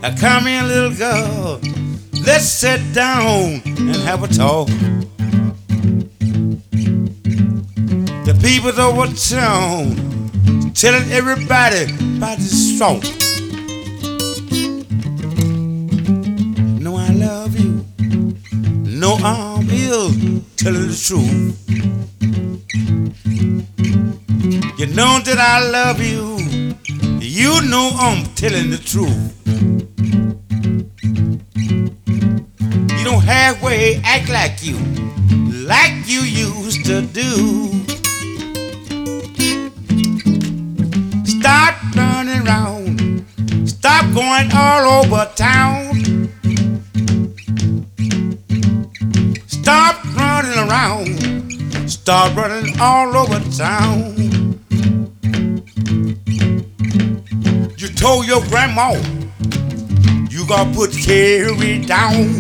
Come here, little girl. Let's sit down and have a talk. The people's over town telling everybody about this song. No, I love you. No, I'm ill, telling the truth. You know that I love you. You know I'm telling the truth. You don't halfway act like you used to do. Stop running around. Stop going all over town. Stop running around. Stop running all over town. You told your grandma you gotta put Carrie down.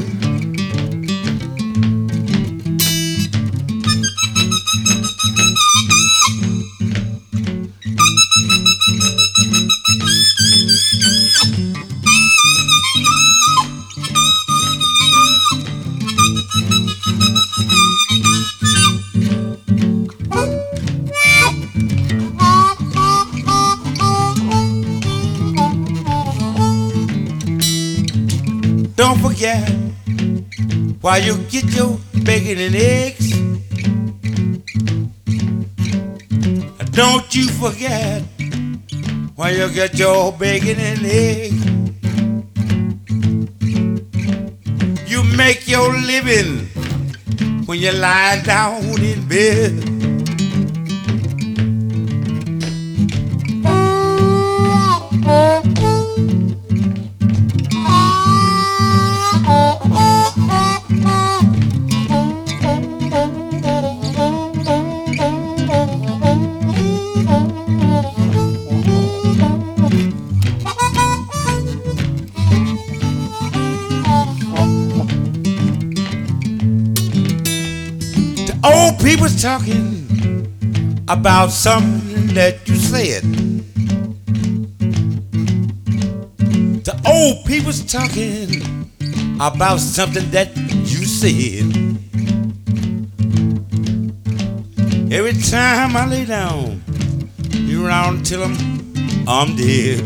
Don't forget while you get your bacon and eggs. Don't you forget while you get your bacon and eggs. You make your living when you lie down in bed. Old people's talking about something that you said. The old people's talking about something that you said. Every time I lay down, you around till I'm dead.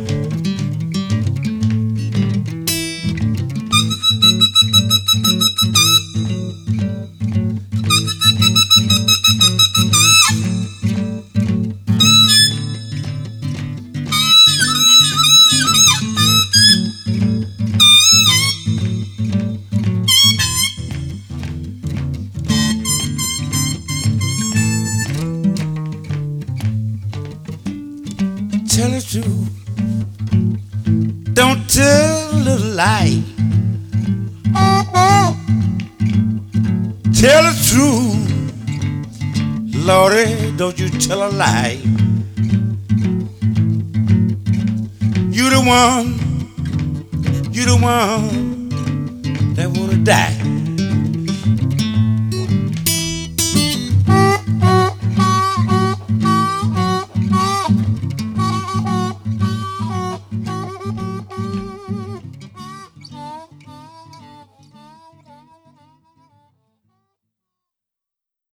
Tell the truth. Don't tell a little lie. Tell the truth. Lordy, don't you tell a lie. You the one that wanna die.